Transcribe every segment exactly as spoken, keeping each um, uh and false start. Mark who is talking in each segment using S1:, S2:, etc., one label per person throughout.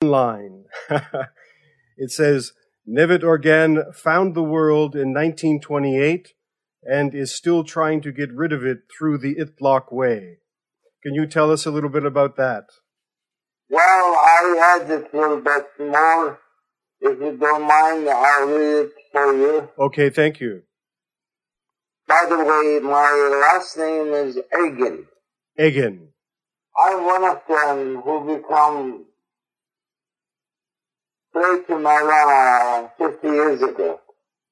S1: line. It says, Nevitt Organ found the world in nineteen twenty-eight and is still trying to get rid of it through the Itlok way. Can you tell us a little bit about that?
S2: Well, I add it a little bit more. If you don't mind, I'll read it for you.
S1: Okay, thank you.
S2: By the way, my last name is Eggen.
S1: Eggen.
S2: I'm one of them who become straight to marijuana fifty years ago.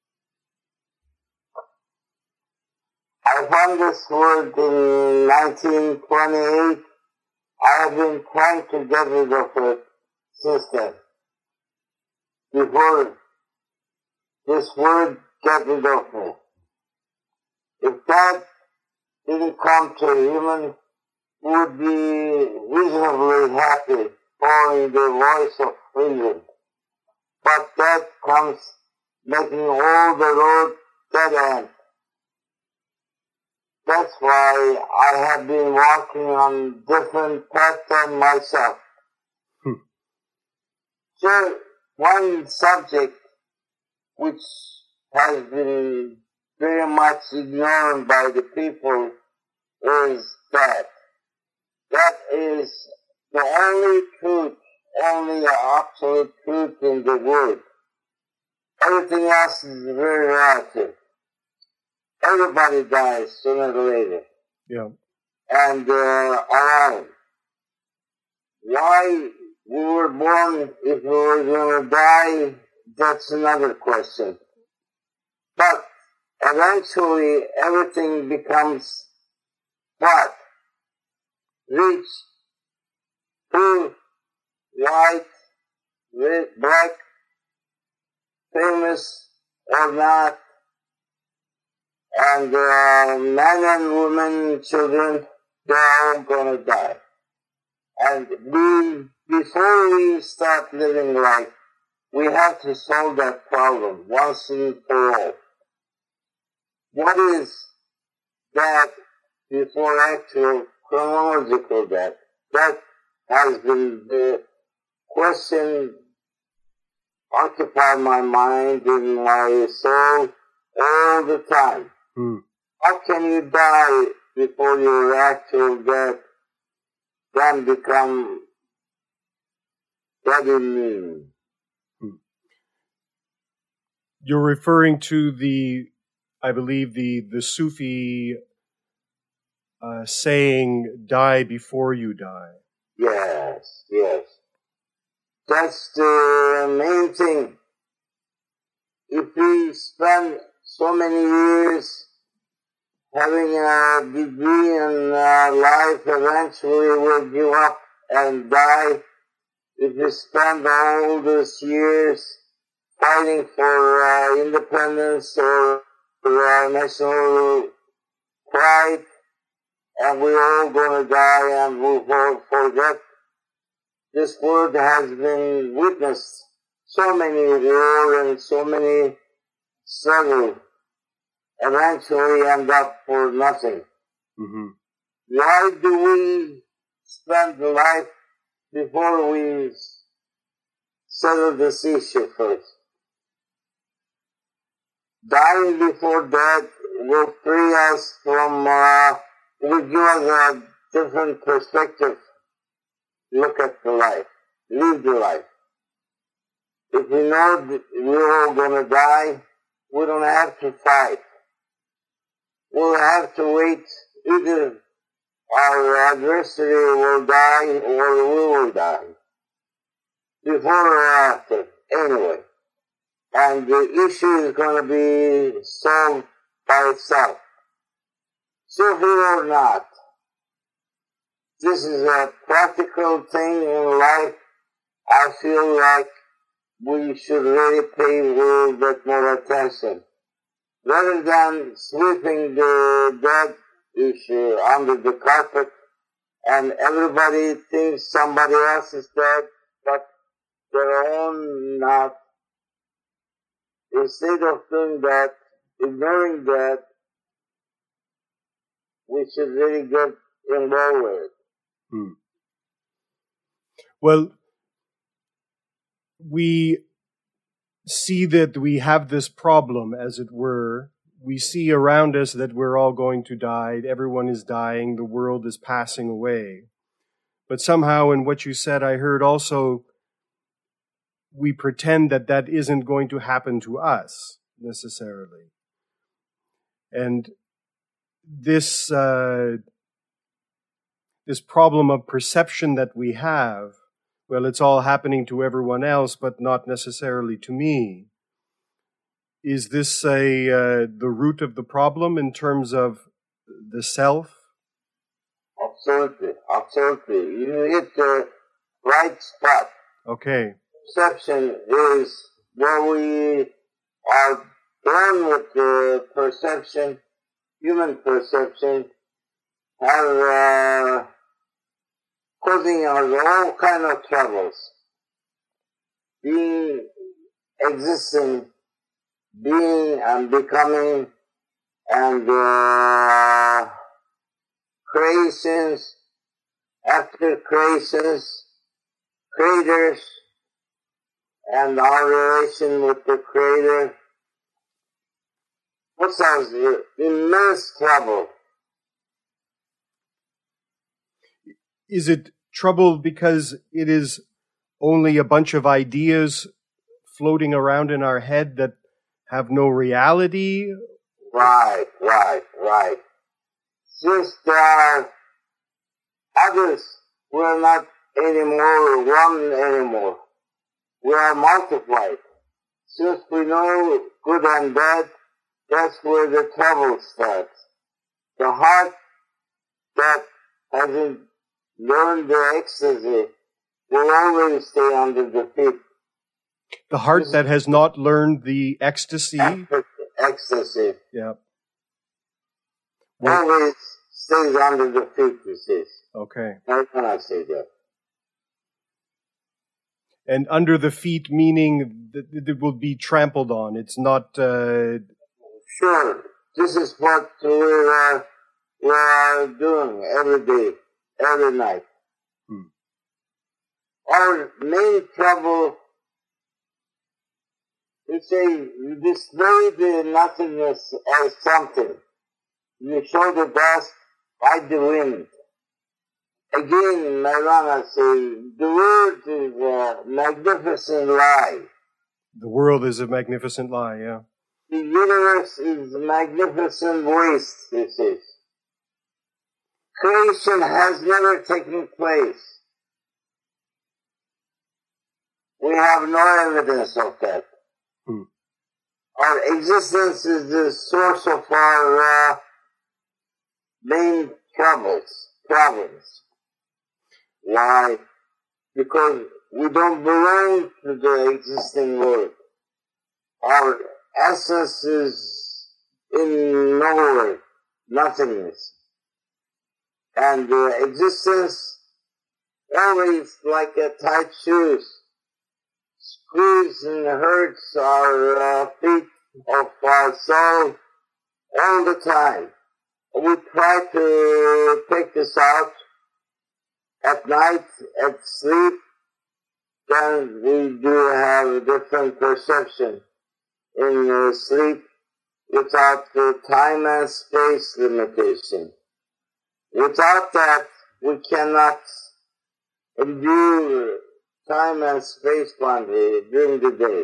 S2: I found this word in nineteen twenty-eight. I have been trying to get rid of it since then. Before this word get rid of me. If that didn't come to a human, who would be reasonably happy following the voice of freedom. But that comes making all the road dead end. That's why I have been walking on different paths than myself.
S1: Hmm.
S2: So, one subject which has been very much ignored by the people is that. That is the only truth, only the absolute truth in the world. Everything else is very relative. Everybody dies sooner or later.
S1: Yeah.
S2: And uh, alone. Why we were born if we were going to die, that's another question. But eventually everything becomes what? Rich, poor, white, red, black, famous or not, and uh, men and women, children, they're all gonna die. And we, before we start living life, we have to solve that problem once and for all. What is that before actual chronological death? That has been the question occupied my mind and my soul all the time.
S1: Hmm.
S2: How can you die before your actual death then become very mean?
S1: Hmm. You're referring to the, I believe, the, the Sufi uh, saying, die before you die.
S2: Yes, yes. That's the main thing. If we spend so many years having a degree in uh, life, eventually we'll give up and die. If we spend all those years fighting for uh, independence or for uh, national pride, and we're all going to die and we'll forget. This world has been witnessed so many wars and so many struggles, eventually end up for nothing.
S1: Mm-hmm.
S2: Why do we spend life before we settle this issue first? Dying before death will free us from, uh, will give us a different perspective. Look at the life. Live the life. If we know that we're all going to die, we don't have to fight. We'll have to wait. Either our adversary will die or we will die. Before or after. Anyway. And the issue is going to be solved by itself. Sufi or not. This is a practical thing in life. I feel like we should really pay a little bit more attention. Rather than sweeping the dead issue under the carpet and everybody thinks somebody else is dead, but their own not. Instead of doing that, ignoring that, we should really get involved with it.
S1: Hmm. Well, we see that we have this problem, as it were. We see around us that we're all going to die. Everyone is dying. The world is passing away. But somehow in what you said, I heard also we pretend that that isn't going to happen to us necessarily. And this uh, this problem of perception that we have, well, it's all happening to everyone else, but not necessarily to me. Is this a uh, the root of the problem in terms of the self?
S2: Absolutely, absolutely. You hit the right spot.
S1: Okay.
S2: Perception is where we are born with the perception, human perception, have uh, causing us all kind of troubles. Being, existing, being and becoming, and uh, creations, after creations, creators, and our relation with the Creator puts us in immense trouble.
S1: Is it trouble because it is only a bunch of ideas floating around in our head that have no reality?
S2: Right, right, right. Since there are others, we're not anymore one anymore. We are multiplied. Since we know good and bad, that's where the trouble starts. The heart that hasn't learned the ecstasy will always stay under the feet.
S1: The heart that has not learned the ecstasy?
S2: Ecstasy.
S1: Yeah.
S2: Always stays under the feet, you see.
S1: Okay.
S2: How can I say that?
S1: And under the feet meaning that it will be trampled on. It's not... Uh...
S2: Sure. This is what we are, we are doing every day, every night.
S1: Hmm.
S2: Our main trouble, we say, you display the nothingness as something. You show the dust by the wind. Again, Maulana say, the world is a magnificent lie.
S1: The world is a magnificent lie, yeah.
S2: The universe is a magnificent waste, he says. Creation has never taken place. We have no evidence of that.
S1: Hmm.
S2: Our existence is the source of our uh, main troubles, problems. Why? Because we don't belong to the existing world. Our essence is in nowhere, nothingness. And the existence always like a tight shoes, squeeze and hurts our uh, feet of our soul all the time. We try to take this out at night, at sleep, then we do have a different perception in uh, sleep without the time and space limitation. Without that, we cannot endure time and space boundary during the day.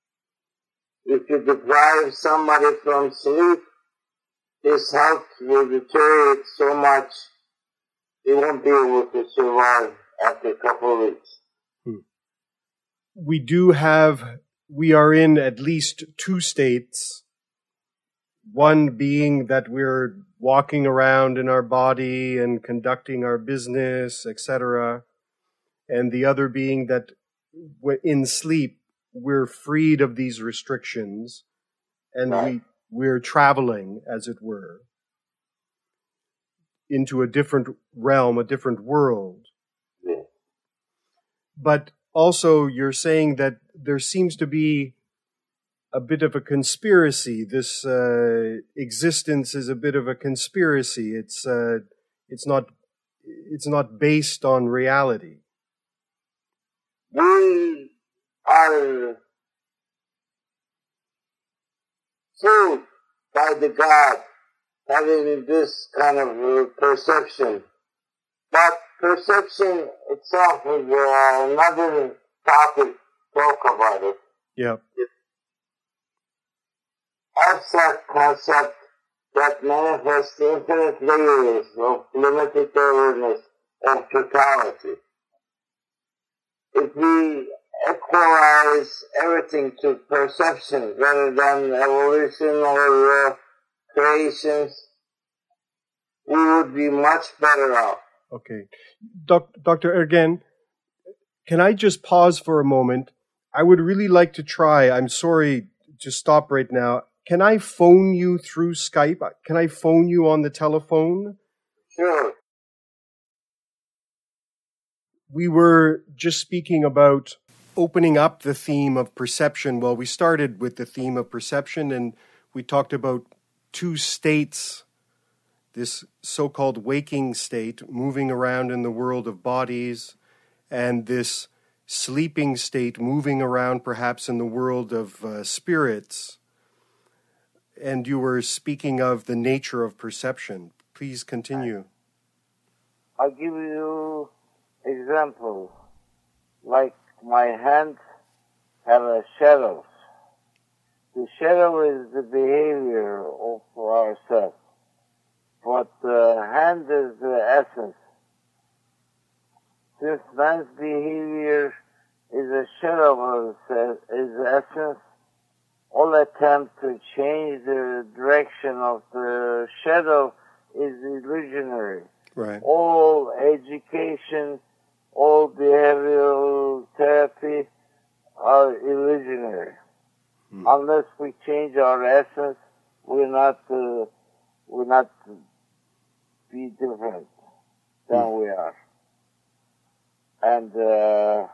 S2: If you deprive somebody from sleep, his health will deteriorate so much he won't be able to survive after a couple of weeks.
S1: Hmm. We do have, we are in at least two states. One being that we're walking around in our body and conducting our business, et cetera. And the other being that in sleep, we're freed of these restrictions and right. we, we're traveling, as it were, into a different realm, a different world.
S2: Yeah.
S1: But also you're saying that there seems to be a bit of a conspiracy. This uh, existence is a bit of a conspiracy. It's uh, it's not it's not based on reality.
S2: We are are fooled by the God having this kind of uh, perception. But perception itself is uh, another topic. Talk about it.
S1: Yeah.
S2: Abstract concept that manifests infinite layers of limited awareness of totality. If we equalize everything to perception rather than evolution or uh, creations, we would be much better off.
S1: Okay. Doc, Doctor Ergen, can I just pause for a moment? I would really like to try. I'm sorry to stop right now. Can I phone you through Skype? Can I phone you on the telephone?
S2: Sure.
S1: We were just speaking about opening up the theme of perception. Well, we started with the theme of perception, and we talked about two states, this so-called waking state, moving around in the world of bodies, and this sleeping state, moving around perhaps in the world of uh, spirits. And you were speaking of the nature of perception. Please continue.
S2: I'll give you example. Like my hand have a shadows. The shadow is the behavior of ourselves, but the hand is the essence. Since man's behavior is a shadow of his essence, all attempt to change the direction of the shadow is illusionary.
S1: Right.
S2: All education, all behavioral therapy are illusionary. Hmm. Unless we change our essence, we're not uh, we're not be different than hmm. we are. And uh,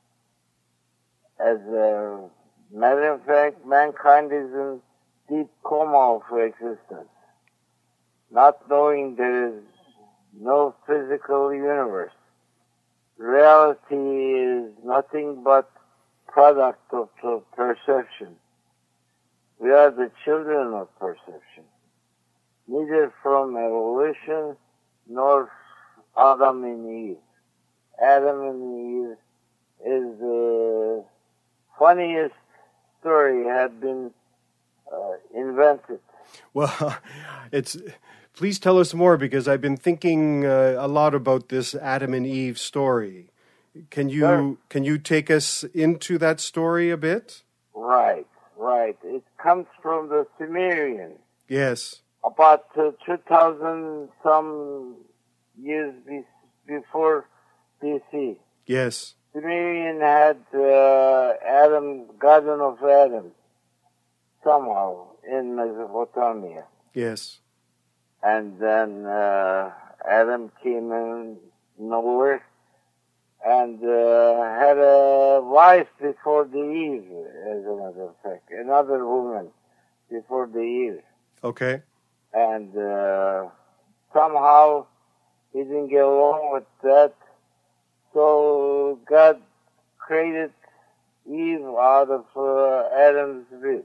S2: as a matter of fact, mankind is in deep coma of existence, not knowing there is no physical universe. Reality is nothing but product of, of perception. We are the children of perception, neither from evolution nor Adam and Eve. Adam and Eve is the funniest story had been uh, invented.
S1: Well, it's please tell us more, because I've been thinking uh, a lot about this Adam and Eve story. Can you sure. can you take us into that story a bit?
S2: Right, right. It comes from the Sumerian.
S1: Yes.
S2: About uh, two thousand some years be- before B C.
S1: Yes.
S2: Sumerian had uh, Adam, Garden of Adam, somehow in Mesopotamia.
S1: Yes.
S2: And then uh, Adam came in nowhere and uh, had a wife before the Eve, as a matter of fact, another woman before the Eve.
S1: Okay.
S2: And uh, somehow he didn't get along with that. So God created Eve out of uh, Adam's rib.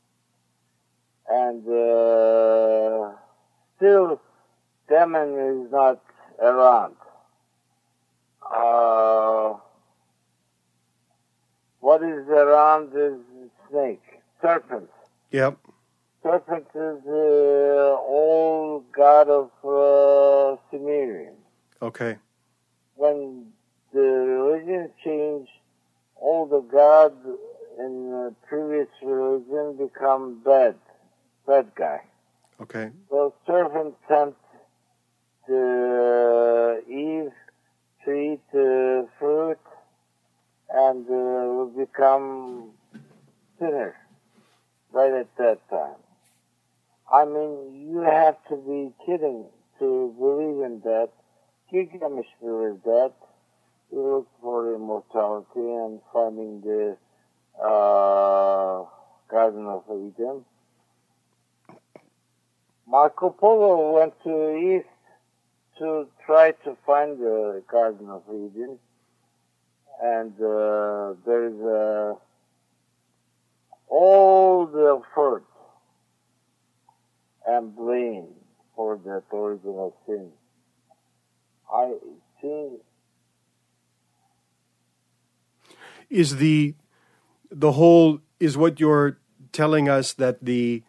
S2: And uh, still, demon is not around. Uh, what is around is snake, serpent.
S1: Yep.
S2: Serpent is the uh, old god of uh, Sumerian.
S1: Okay.
S2: When the religion changed, all the gods in the previous religion become bad, bad guy.
S1: Okay.
S2: So serpent tempted uh, Eve to eat the fruit and uh, will become sinner right at that time. I mean, you have to be kidding to believe in that. Gilgamesh believed that. He looked for immortality and finding the uh, Garden of Eden. Marco Polo went to the east to try to find the Garden of Eden. And uh, there is a original sin. I think
S1: is the the whole is what you're telling us that the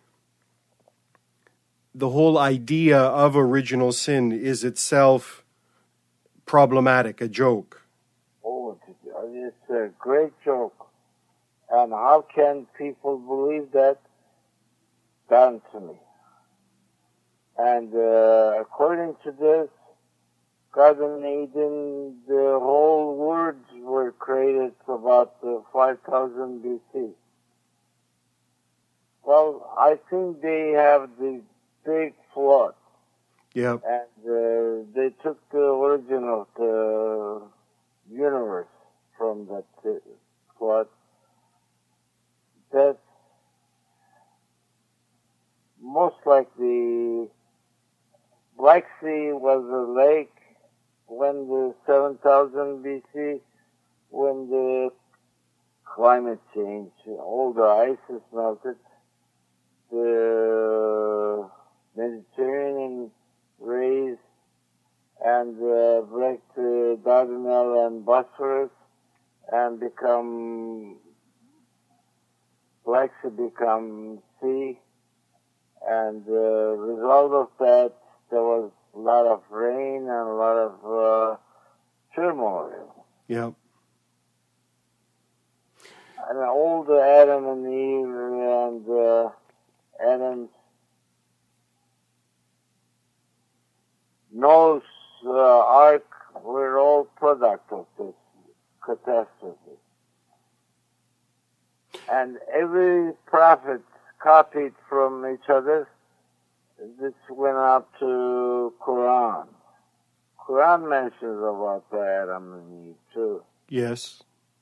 S1: the whole idea of original sin is itself problematic, a joke.
S2: Oh, it's a great joke. And how can people believe that? Done to me. And uh, according to this, Garden Eden, the whole words were created about uh, five thousand B C. Well, I think they have the big flood.
S1: Yeah.
S2: And uh, they took the origin of the universe from that uh, flood. That most likely Black Sea was a lake when the seven thousand B C, when the climate changed, all the ice melted, the Mediterranean raised and uh, break the Dardanelles and Bosphorus and become Black Sea become sea, and the uh, result of that, there was a lot of rain and a lot of uh, turmoil.
S1: Yeah.
S2: And all the Adam and Eve and uh, Adam's Noah's uh, ark were all product of this catastrophe. And every prophet copied from each other. This went up to Quran. Quran mentions about the Adam and Eve too.
S1: Yes.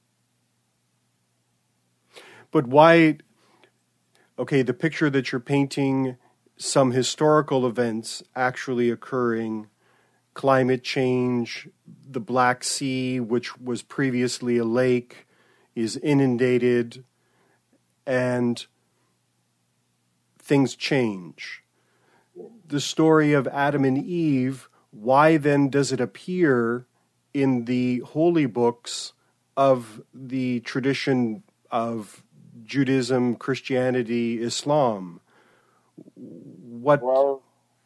S1: But why, okay, the picture that you're painting, some historical events actually occurring, climate change, the Black Sea, which was previously a lake, is inundated, and things change. The story of Adam and Eve, why then does it appear in the holy books of the tradition of Judaism, Christianity, Islam? What?
S2: Well,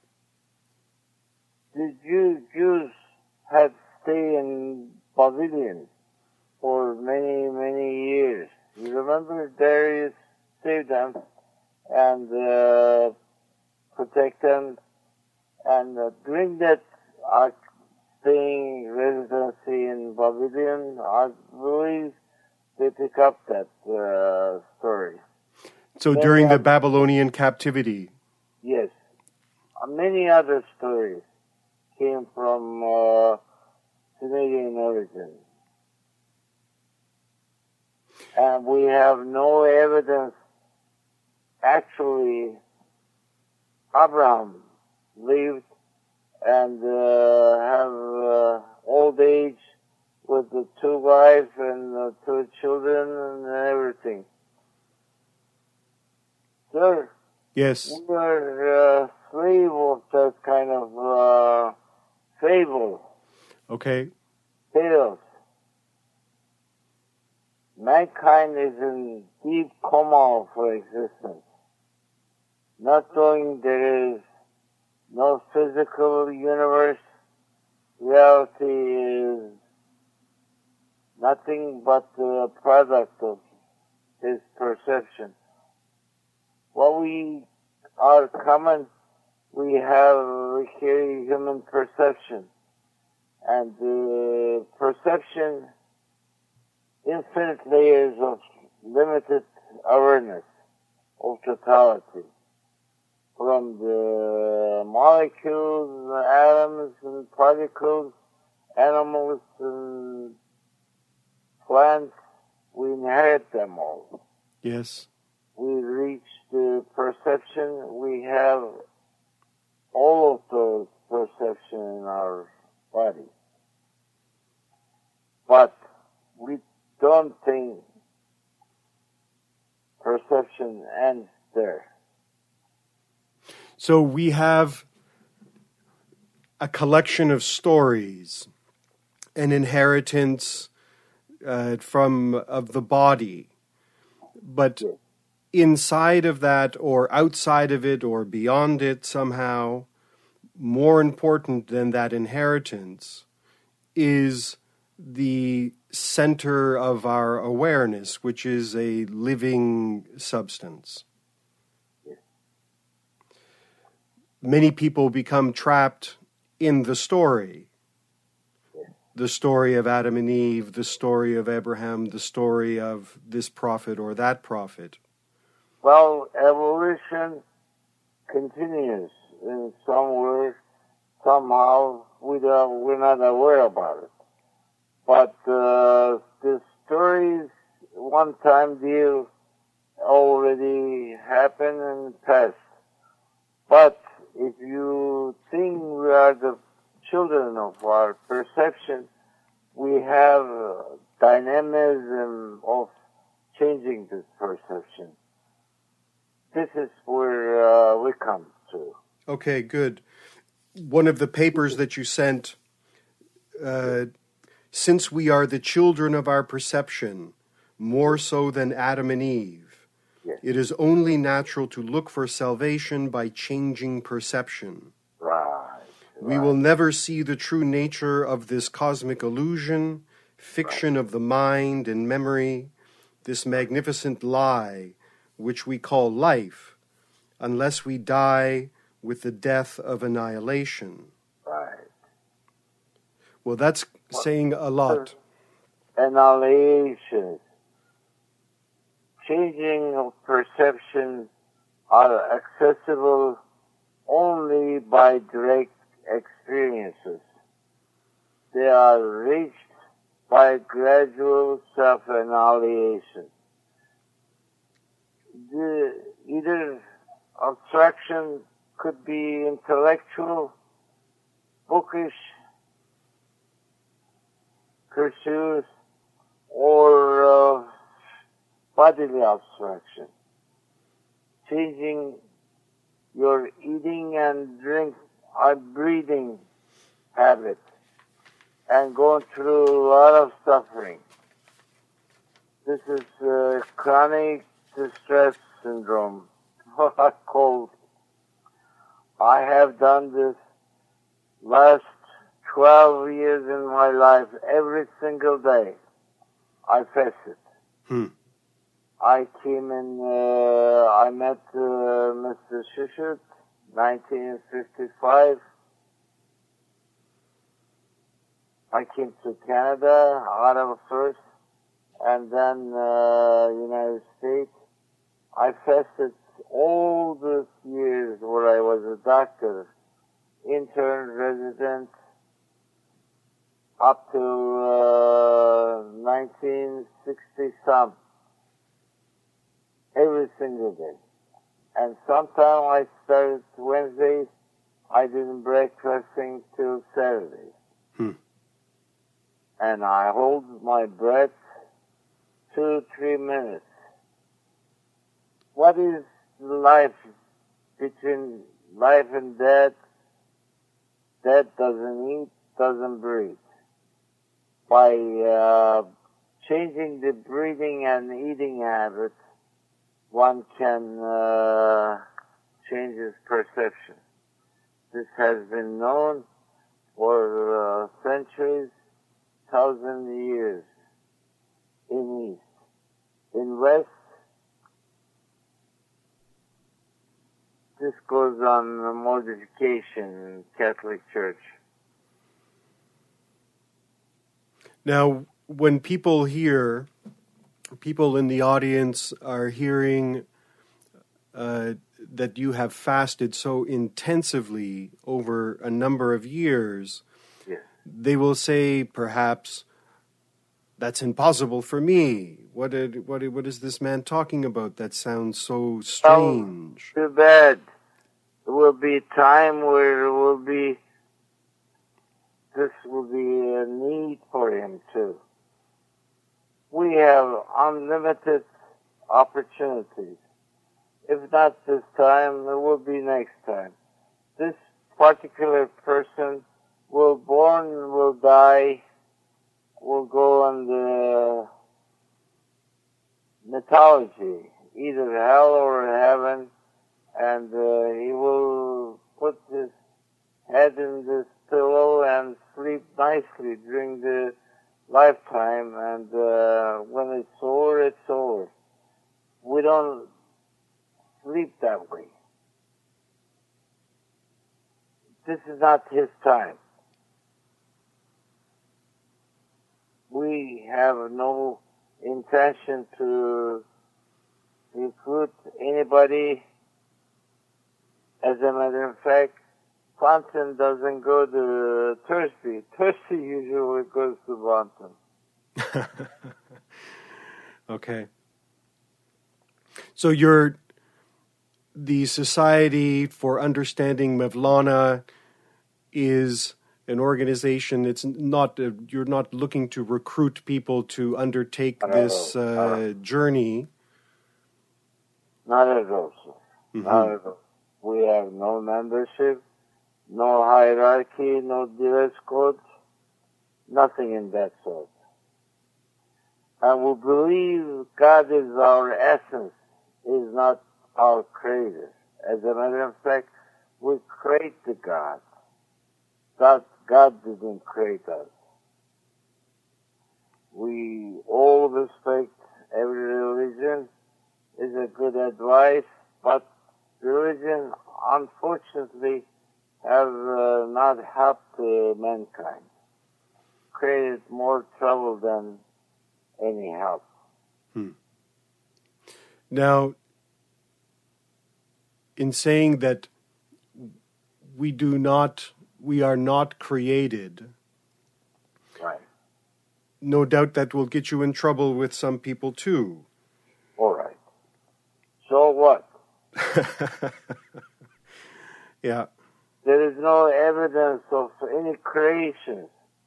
S2: the Jew, Jews had stayed in Babylon for many, many years. You remember Darius saved them and uh, protect them, and uh, during that uh, staying residency in Babylon, I believe they pick up that uh, story.
S1: So
S2: then
S1: during the
S2: have,
S1: Babylonian captivity?
S2: Yes. Uh, many other stories came from uh, Canadian origin. And we have no evidence. Actually, Abraham lived and uh, have uh, old age with the two wives and the two children and everything. Sir,
S1: Yes.
S2: we are uh, slave of that kind of uh, fable.
S1: Okay.
S2: Tales. Mankind is in deep coma for existence. Not knowing there is no physical universe, reality is nothing but the product of his perception. What we are common, we have, we carry human perception. And the perception, infinite layers of limited awareness of totality. From the molecules, the atoms and particles, animals and plants, we inherit them all.
S1: Yes.
S2: We reach the perception, we have all of those perceptions in our body. But we don't think perception ends there.
S1: So we have a collection of stories, an inheritance uh, from of the body, but inside of that or outside of it or beyond it somehow, more important than that inheritance is the center of our awareness, which is a living substance. Many people become trapped in the story. The story of Adam and Eve, the story of Abraham, the story of this prophet or that prophet.
S2: Well, evolution continues in some way, somehow. We don't, we're not aware about it. But uh, the stories one time deal already happened and passed. But if you think we are the children of our perception, we have uh, dynamism of changing this perception. This is where uh, we come to.
S1: Okay, good. One of the papers that you sent, uh, since we are the children of our perception, more so than Adam and Eve,
S2: Yes.
S1: it is only natural to look for salvation by changing perception.
S2: Right.
S1: We
S2: right.
S1: will never see the true nature of this cosmic illusion, fiction
S2: Right.
S1: of the mind and memory, this magnificent lie, which we call life, unless we die with the death of annihilation.
S2: Right.
S1: Well, that's saying a lot.
S2: Annihilation. Changing of perception are accessible only by direct experiences. They are reached by gradual self-annihilation. The, either abstraction could be intellectual, bookish pursuits, or uh, bodily abstraction. Changing your eating and drink or breathing habit and going through a lot of suffering. This is uh, chronic distress syndrome, what I call. I have done this last twelve years in my life, every single day. I fasted.
S1: Hmm.
S2: I came in, uh, I met uh, Mister Shishut, nineteen fifty-five. I came to Canada, Ottawa first, and then uh, United States. I fasted all those years where I was a doctor, intern, resident, up to uh, nineteen sixty some, every single day. And sometime I started Wednesdays, I didn't break fasting till Saturday.
S1: Hmm.
S2: And I hold my breath two, three minutes. What is life between life and death? Death doesn't eat, doesn't breathe. By uh, changing the breathing and eating habits, one can uh, change his perception. This has been known for uh, centuries, thousand years in East. In West, this goes on modification in Catholic Church.
S1: Now, when people hear, people in the audience are hearing uh, that you have fasted so intensively over a number of years,
S2: Yes.
S1: they will say, perhaps, that's impossible for me. What did, what what is this man talking about? That sounds so strange.
S2: Oh, too bad. There will be a time where it will be, this will be a need for him too. We have unlimited opportunities. If not this time, it will be next time. This particular person will born, will die, will go on the mythology, either hell or heaven, and uh, he will put his head in this pillow and sleep nicely during the lifetime, and uh, when it's over, it's over. We don't sleep that way. This is not his time. We have no intention to recruit anybody. As a matter of fact, Banton doesn't go to Thirsty. Thirsty usually goes to Banton.
S1: Okay. So you're the Society for Understanding Mevlana is an organization. It's not uh, you're not looking to recruit people to undertake
S2: Not
S1: this
S2: at all.
S1: uh, journey.
S2: Not at all, sir.
S1: Mhm.
S2: Not at all. We have no membership, no hierarchy, no dress code, nothing in that sort. And we believe God is our essence, is not our creator. As a matter of fact, we create the God. God, God didn't create us. We all respect every religion, is a good advice, but religion, unfortunately, have uh, not helped uh, mankind. Created more trouble than any help.
S1: Hmm. Now, in saying that we do not, we are not created,
S2: Right.
S1: no doubt that will get you in trouble with some people too.
S2: All right. So what?
S1: Yeah.
S2: There is no evidence of any creation.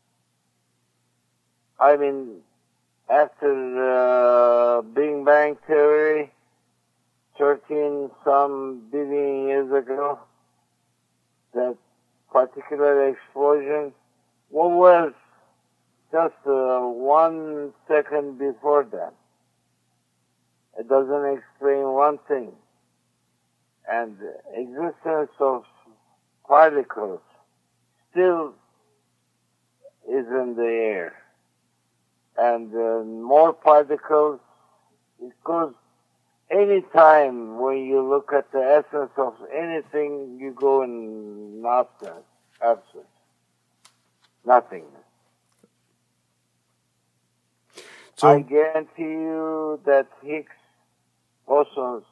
S2: I mean, after uh, Big Bang Theory, thirteen some billion years ago, that particular explosion, what was just uh, one second before that? It doesn't explain one thing. And the existence of particles still is in the air. And uh, more particles, because any time when you look at the essence of anything, you go in nonsense, absence, nothingness.
S1: So,
S2: I guarantee you that Higgs bosons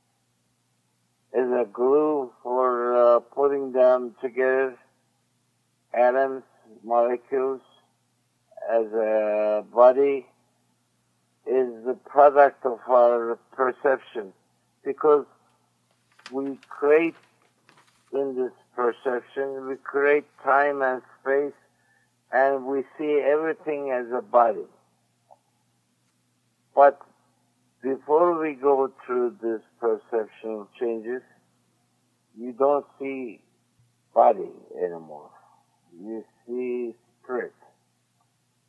S2: is a glue for uh, putting them together, atoms, molecules, as a body, is the product of our perception, because we create in this perception, we create time and space, and we see everything as a body. But before we go through this perceptual changes, you don't see body anymore. You see spirit.